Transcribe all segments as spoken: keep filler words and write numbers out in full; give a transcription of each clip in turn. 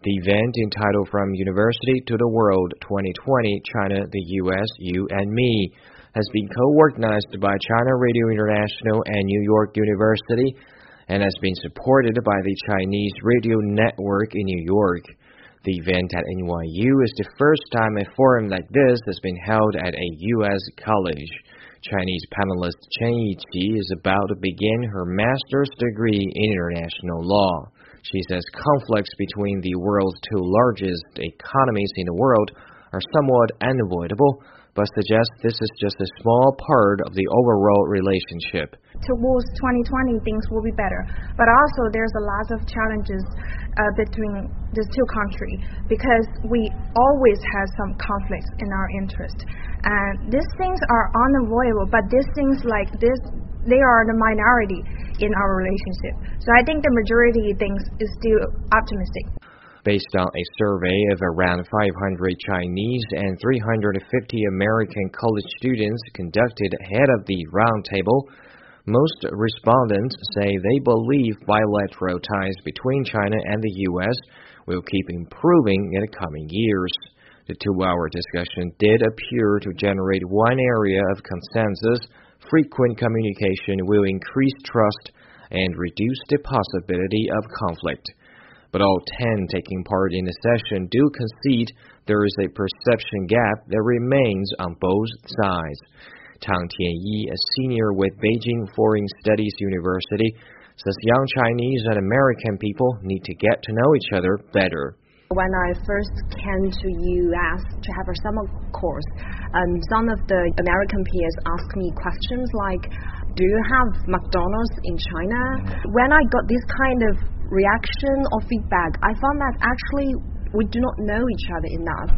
The event, entitled From University to the World twenty twenty, China, the U S, You and Me, has been co-organized by China Radio International and New York University and has been supported by the Chinese Radio Network in New York. The event at N Y U is the first time a forum like this has been held at a U S college. Chinese panelist Chen Yiqi is about to begin her master's degree in international law. She says conflicts between the world's two largest economies in the world are somewhat unavoidable, but suggests this is just a small part of the overall relationship. Towards twenty twenty, things will be better. But also, there's a lot of challenges uh, between the two countries because we always have some conflicts in our interest. And these things are unavoidable, but these things like this, they are the minority in our relationship. So I think the majority thinks is still optimistic. Based on a survey of around five hundred Chinese and three hundred fifty American college students conducted ahead of the roundtable, most respondents say they believe bilateral ties between China and the U S will keep improving in the coming years. The two-hour discussion did appear to generate one area of consensus. Frequent communication will increase trust and reduce the possibility of conflict. But all ten taking part in the session do concede there is a perception gap that remains on both sides. Tang Tianyi, a senior with Beijing Foreign Studies University, says young Chinese and American people need to get to know each other better. When I first came to U S to have a summer course, um, some of the American peers asked me questions like, do you have McDonald's in China? When I got this kind of reaction or feedback, I found that actually we do not know each other enough.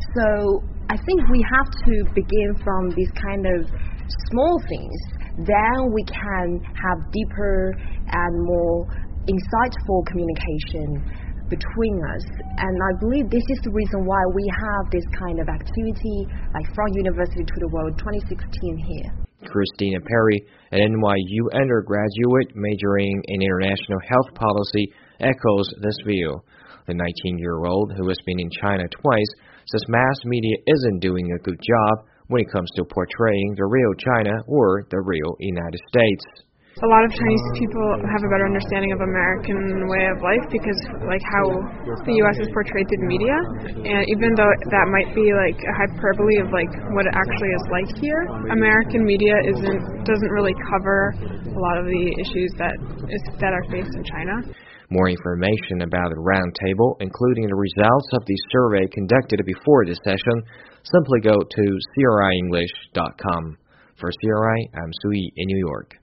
So I think we have to begin from these kind of small things. Then we can have deeper and more insightful communication between us. And I believe this is the reason why we have this kind of activity like From University to the World twenty sixteen here. Christina Perry, an N Y U undergraduate majoring in international health policy, echoes this view. The nineteen-year-old, who has been in China twice, says mass media isn't doing a good job when it comes to portraying the real China or the real United States. A lot of Chinese people have a better understanding of American way of life because, like, how the U S is portrayed through the media, and even though that might be like a hyperbole of like what it actually is like here, American media isn't doesn't really cover a lot of the issues that is that are faced in China. More information about the roundtable, including the results of the survey conducted before this session, simply go to C R I English dot com. For C R I, I'm Sui in New York.